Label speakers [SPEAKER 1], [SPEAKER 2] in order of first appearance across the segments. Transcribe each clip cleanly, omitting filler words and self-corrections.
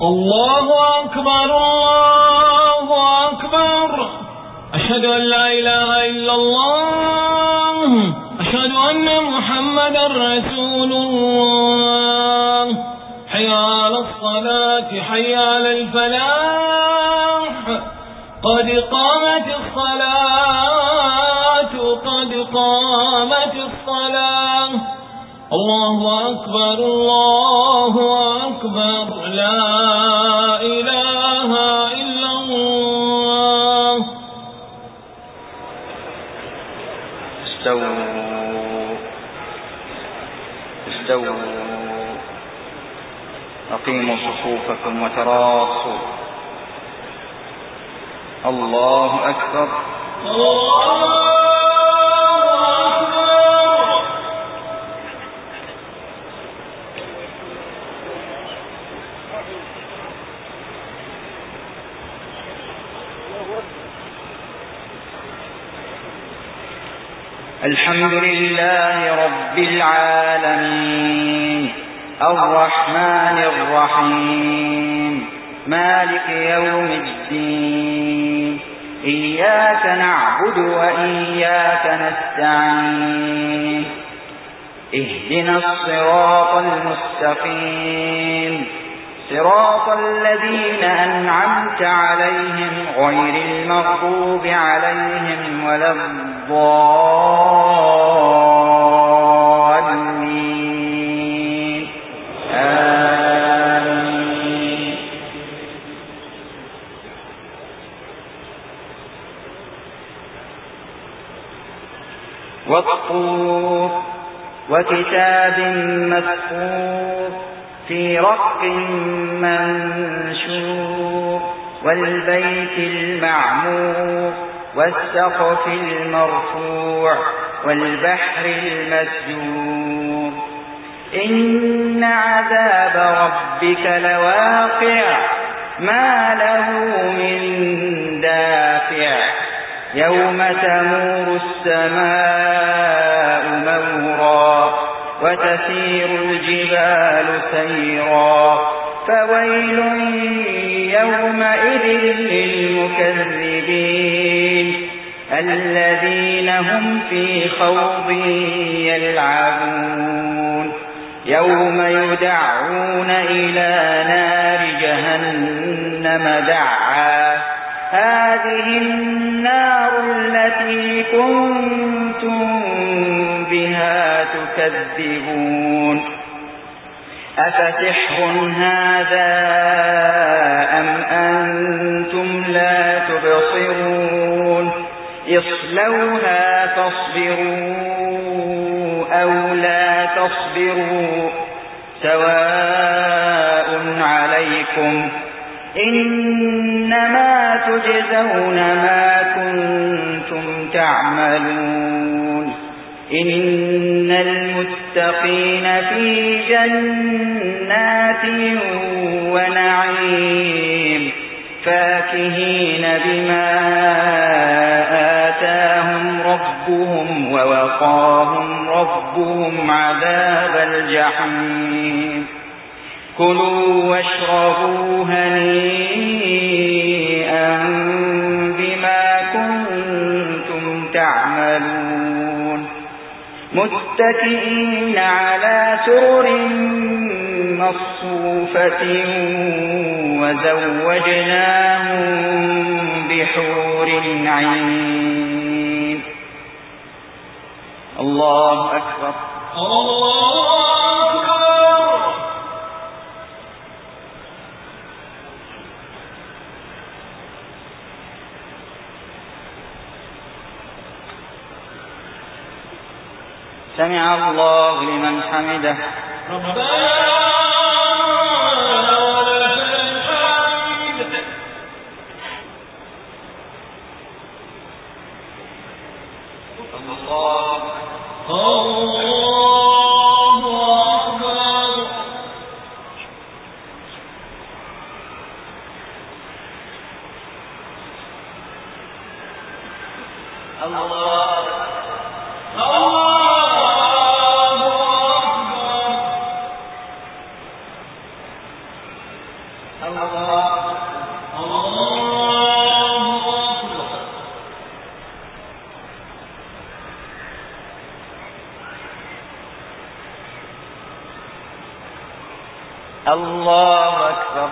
[SPEAKER 1] الله أكبر الله أكبر. أشهد أن لا إله إلا الله. أشهد أن محمدا رسول الله. حي على الصلاة حي على الفلاح. قد قامت الصلاة قد قامت الصلاة. الله أكبر الله أكبر. لا إله إلا الله.
[SPEAKER 2] استووا أقيموا صفوفكم وتراصوا. الله أكبر الله أكبر. الحمد لله رب العالمين الرحمن الرحيم مالك يوم الدين. إياك نعبد وإياك نستعين. اهدنا الصراط المستقيم صراط الذين أنعمت عليهم غير المغضوب عليهم ولا الضالين. آمين. والطور وكتاب مسطور في رق منشور والبيت المعمور والسقف المرفوع والبحر المسجور. إن عذاب ربك لواقع ما له من دافع. يوم تمور السماء مورا وتسير الجبال سيرا. فويل يومئذ للمكذبين الذين هم في خوض يلعبون. يوم يدعون إلى نار جهنم دعا. هذه النار التي كنتم بها تكذبون. أفسحر هذا أم أنتم لا تبصرون. اصلوها فاصبروا أو لا تصبروا سواء عليكم إنما تجزون ما كنتم تعملون. إن المتقين في جنات ونعيم فاكهين بما آتاهم ربهم ووقاهم ربهم عذاب الجحيم. كلوا واشربوا هنيئا بما كنتم تعملون. متكئين على سرر مصفوفة وزوجناهم بحور عين. الله أكبر الله أكبر. سمع الله لمن حمده. الله أكبر.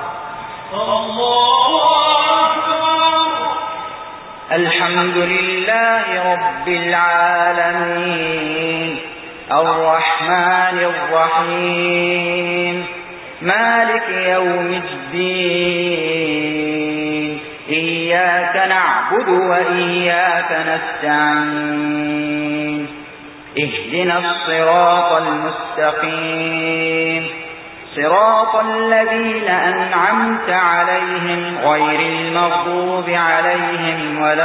[SPEAKER 2] الحمد لله رب العالمين الرحمن الرحيم مالك يوم الدين إياك نعبد وإياك نستعين اهدنا الصراط المستقيم صراط الذين أنعمت عليهم غير المغضوب عليهم ولا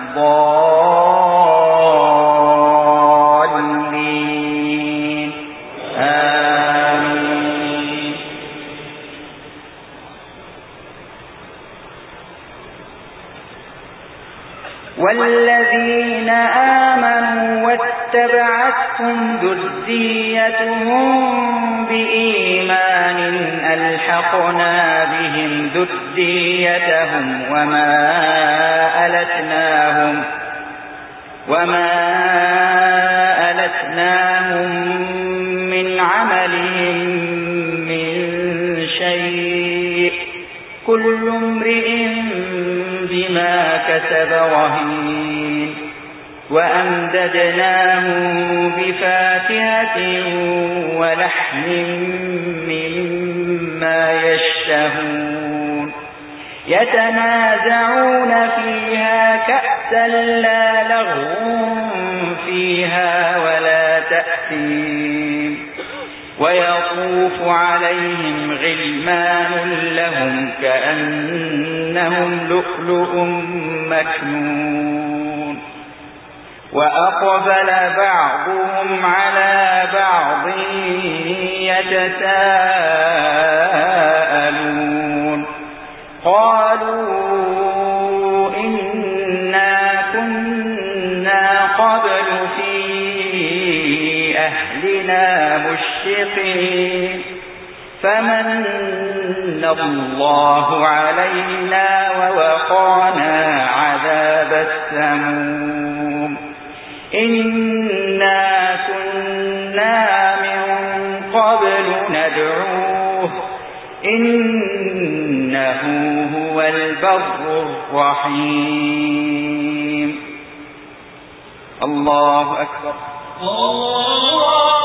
[SPEAKER 2] الضالين آمين. والذين آمنوا واتبعتهم ذريتهم بإيمان ألحقنا بهم ذريتهم وما ألتناهم من عملهم من شيء كل امرئ بما كسب رهين وأمددناهم بفاكهة ولحم مما يشتهون يتنازعون فيها كأسا لا لغو فيها ولا تأثيم ويطوف عليهم غلمان لهم كأنهم لؤلؤ مكنون وأقبل بعضهم على بعض يتساءلون قالوا إنا كنا قبل في أهلنا مشفقين فمن الله علينا ووقانا عذاب السموم إنا كنا من قبل ندعوه إنه هو البر الرحيم. الله أكبر.